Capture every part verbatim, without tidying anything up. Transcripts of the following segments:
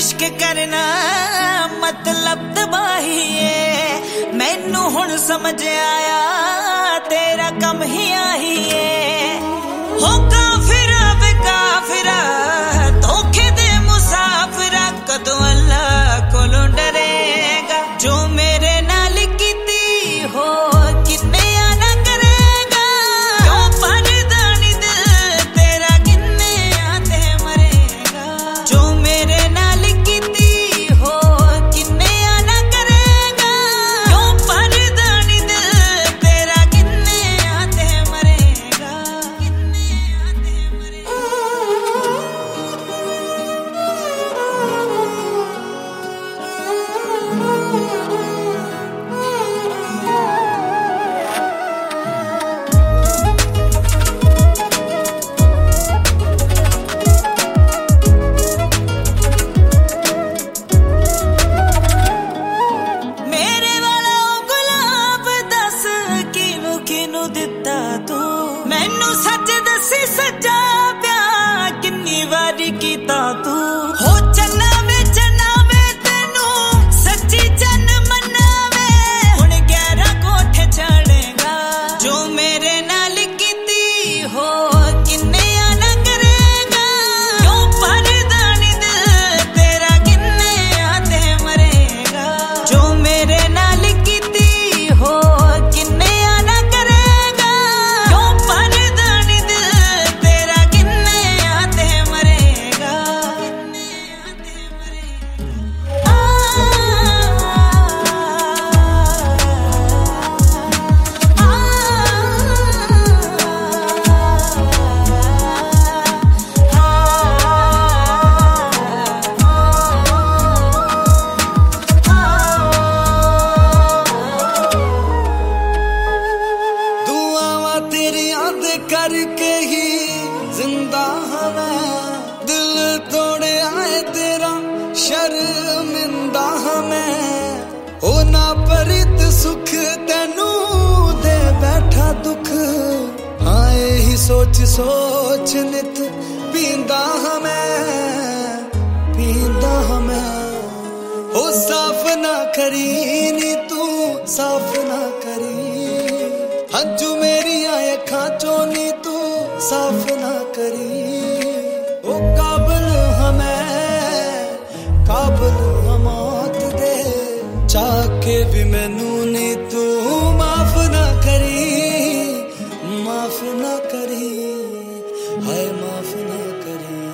इश्क करना मतलब तबाही है। मैनू हुण समझ आया तेरा कम ही आही है। हो काफिरा बे काफिरा धोखे दे मुसाफिरा कदों अल्लाह कोलों डरेगा। जो मेरे नाल कीती हो किन्ने आना करेगा। क्यों परदानी दिल तेरा किन्ने आते मरेगा। जो मेरे नाल कीती हो किन्ने आना करेगा। क्यों परदानी दिल तेरा किन्ने आते मरेगा। किन्ने आते मरेगा। मेरे वाला गुलाब दस किनू किनू दिता तू। मैनू सच दसी सच्चा प्यार किन्नी वारी कीता तू। हो चन्ना वे चन्ना वे तेनू सच्ची चन मनावे। हुण ग्यारह कोठे चढ़ेगा। जो मेरे नाल कीती हो किन्ने आना करेगा। क्यों परदानी दिल तेरा किन्ने आते मरेगा। जो मेरे नाल कीती हो किन्ने आना करेगा। क्यों परदानी दिल तेरा किन्ने आते मरेगा। किन्ने आते मरेगा। आ, दुआवां तेरियां दे करके ही जिंदा हां मैं। दिल तोड़े आए तेरा शर्मिंदा हां मैं। ओ ना परित सुख तेनू दे बैठा दुख। आए ही सोच सोच नित पींदा हां मैं। पींदा हां मैं। ओ साफ ना करी नी तू साफ ना करी। हंजू मेरी अखां चों नी तू साफ ना करी। ओ काबल हमें काबल हम मौत दे। चाके भी मैनू नी तू माफ ना करी। माफ ना करी हाय माफ ना करी।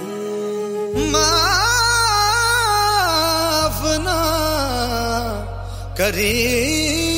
माफ ना करी।